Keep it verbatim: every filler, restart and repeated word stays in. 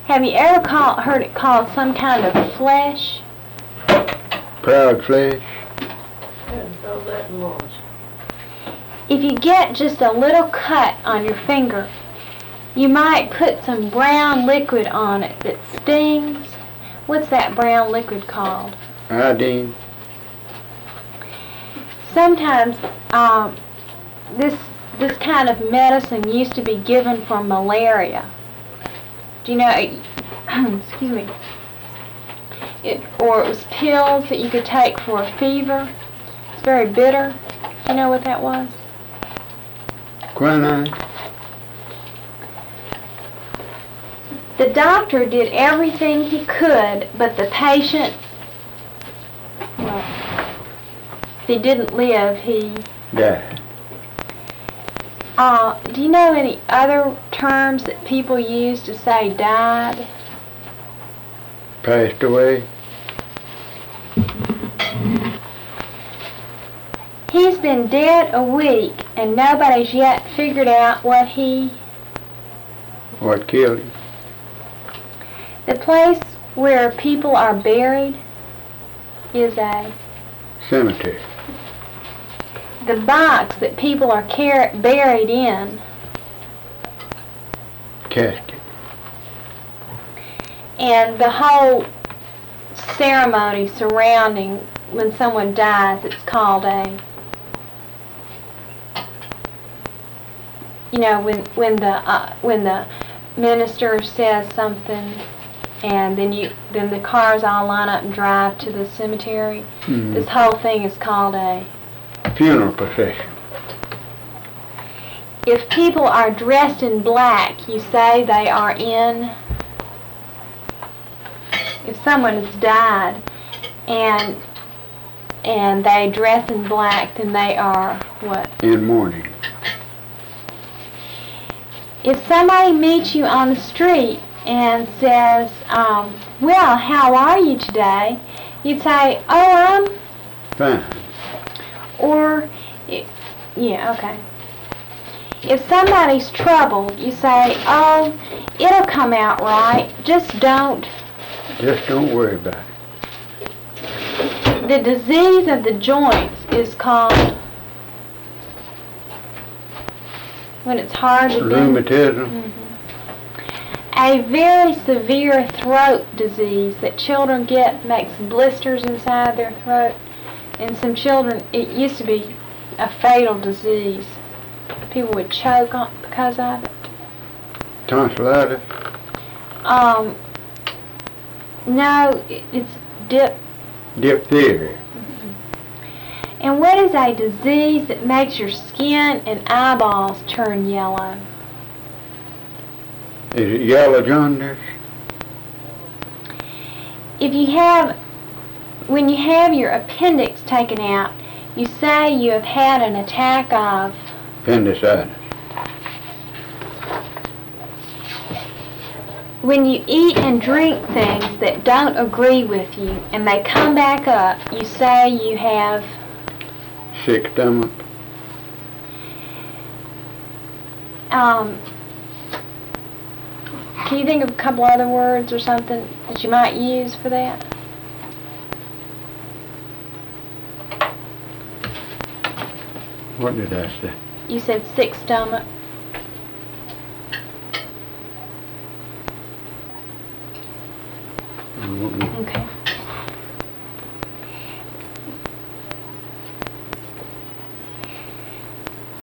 Have you ever call, heard it called some kind of flesh? Proud flesh. If you get just a little cut on your finger, you might put some brown liquid on it that stings. What's that brown liquid called? Iodine. Sometimes um, this this kind of medicine used to be given for malaria. Do you know? Excuse me. It, or it was pills that you could take for a fever. It's very bitter. Do you know what that was? Quinine. The doctor did everything he could, but the patient, well, if he didn't live, he died. Uh, do you know any other terms that people use to say died? Passed away. He's been dead a week, and nobody's yet figured out what he... What killed him? The place where people are buried is a... cemetery. The box that people are car- buried in. Casket. And the whole ceremony surrounding when someone dies, it's called a... You know, when when the uh, when the minister says something, and then you then the cars all line up and drive to the cemetery. Mm-hmm. This whole thing is called a funeral procession. If people are dressed in black, you say they are in. If someone has died, and and they dress in black, then they are what? In mourning. If somebody meets you on the street and says, um, well, how are you today? You'd say, oh, I'm fine. Or, yeah, okay. If somebody's troubled, you say, oh, it'll come out right. Just don't. Just don't worry about it. The disease of the joints is called, when it's hard to rheumatism. Mm-hmm. A very severe throat disease that children get makes blisters inside their throat. And some children, it used to be a fatal disease. People would choke on because of it. Tonsillitis? Um, no, it's dip. Diphtheria. And what is a disease that makes your skin and eyeballs turn yellow? Is it yellow jaundice? If you have, when you have your appendix taken out, you say you have had an attack of appendicitis. When you eat and drink things that don't agree with you and they come back up, you say you have sick stomach. Um, can you think of a couple other words or something that you might use for that? What did I say? You said sick stomach. Mm-hmm. Okay.